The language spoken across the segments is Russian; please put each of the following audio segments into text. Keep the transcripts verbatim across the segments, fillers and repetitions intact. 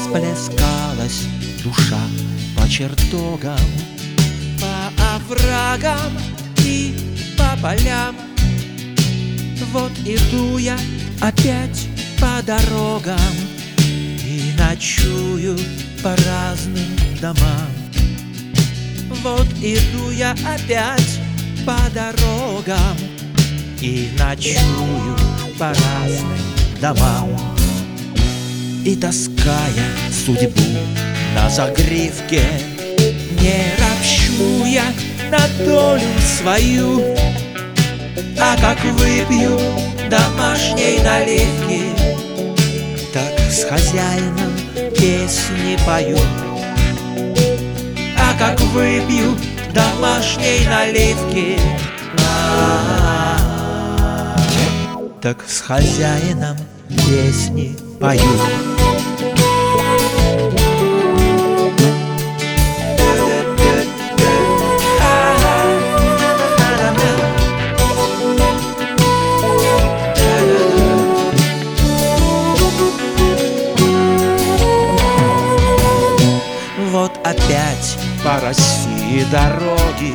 расплескалась душа по чертогам, по оврагам и по полям. Вот иду я опять по дорогам и ночую по разным домам. Вот иду я опять по дорогам и ночую по разным домам. И таская судьбу на загривке, не ропщу я на долю свою. А как выпью домашней наливки, так с хозяином песни пою. А как выпью домашней наливки, так с хозяином песни пою. Вот опять по России дороги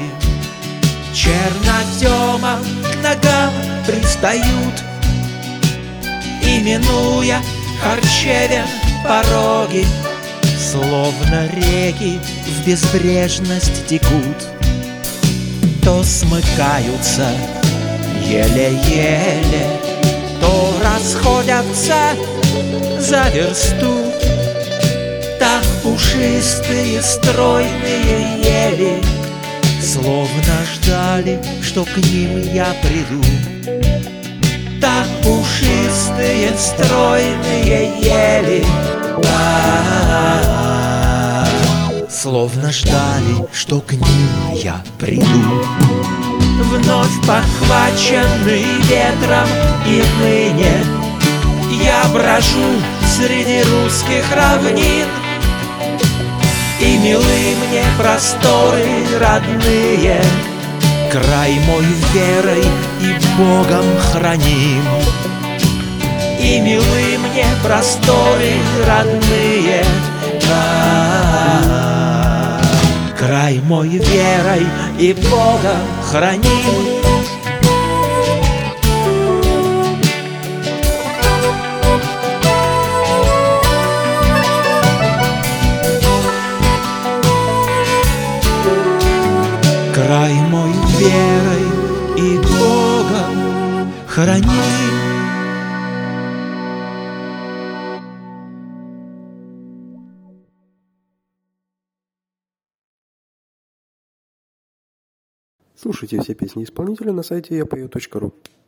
чернотемам к ногам пристают, и, минуя харчевен пороги, словно реки в безбрежность текут. То смыкаются еле-еле, то расходятся за версту. Там пушистые стройные ели словно ждали, что к ним я приду. Там пушистые стройные ели словно ждали, что к ним я приду. Вновь подхваченный ветром и ныне я брожу среди русских равнин, и милы мне просторы родные, край мой верой и Богом храним. И милы мне просторы родные, край мой верой и Богом храним. Край мой верой и Богом храним. Слушайте все песни исполнителя на сайте я пою точка ру.